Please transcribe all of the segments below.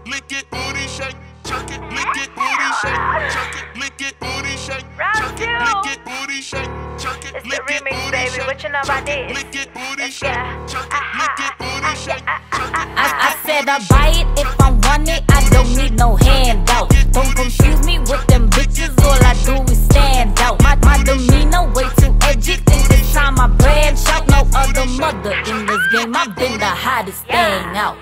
lick it, booty shake. Chuck it, lick it, booty shake. Chuck it, lick it, booty shake. Chuck it, lick it, booty shake. Chuck it, lick it, booty shake. What you know about this? Lick it, booty shake. Chuck it, lick it, booty shake. I said I buy it if I want it, I don't need no handout. Don't confuse me with them bitches, all I do is stand out. My demeanor way too edgy, think it's time I branch out. No other mother in this game, I've been the hottest thing out.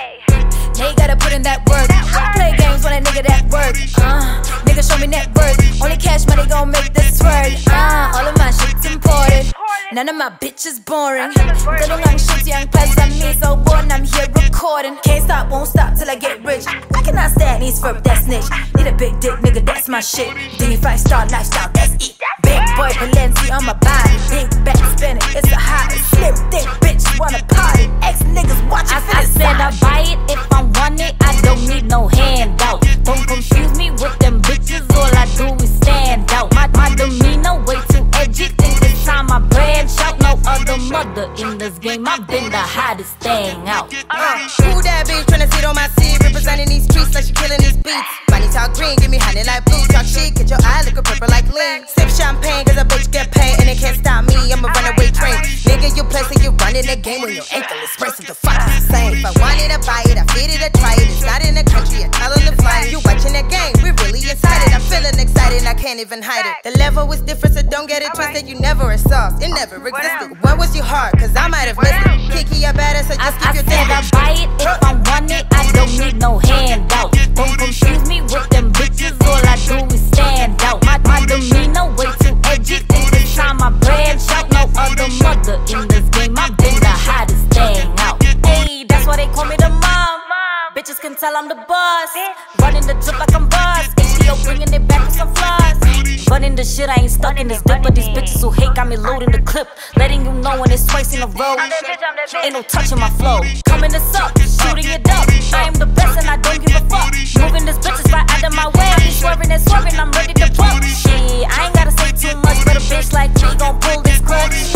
Now you gotta put in that work. Play games when a nigga that work. Nigga show me net worth. Only cash money gon' make this word. All of my shit's imported. None of my bitches boring. They don't like shit, young plus I'm me. So born, I'm here recording. Can't stop, won't stop till I get rich. I cannot stand these verb, that's niche. Need a big dick, nigga, that's my shit. Dingy 5-star lifestyle, that's it. Big boy Balenci on my body. Big back spinning, it's a hot. Slim, thick bitch, wanna party. Ex niggas watching for I said I buy it if I want it, I don't need no handout. Don't confuse me with them bitches, all I do is stand out. My demeanor way too edgy, think it's time I branch out. No other mother in this game, I've been the hottest thing out. Who that bitch tryna sit on my seat, representing these streets like she killing these beats. Money talk green, give me honey like blue. Talk shit, get your eye look purple like lean. Sip champagne, cause a bitch get paid, and it can't stop me, I'm a runaway train. Nigga, you play, so you running the game when your ankle is bracing, the fuck is the same. If I want it, I buy it, I feed it, I try it. It's not in the country, I tell them to fly. You watching the game, we really excited. I'm feeling excited, I can't even hide it. The level is different, so don't get it twisted. You never a sauce, it never existed. When was your heart? Cause I might have missed it. Kiki, I better, so just keep I your said I buy it if I want it, I don't need no handout. Don't confuse me with them bitches, all I do is stand out. My demeanor way too edgy, think it's time I branch out. No other mother in this game, I've been the hottest thing out. Hey, that's why they call me the mom. Bitches can tell I'm the boss. Running the drip like I'm boss. HBO bringing it back with some flaws. Running the shit, I ain't stuck in this dip. But these bitches who hate got me loading the clip. Letting you know when it's twice in a row. Ain't no touching my flow. Coming this up, shooting it up. I am the best and I don't give a fuck. Moving this bitches right out of my way. I be swerving and swerving, I'm ready to fuck. Shit, I ain't gotta say too much, but a bitch like me gon' pull this clutch.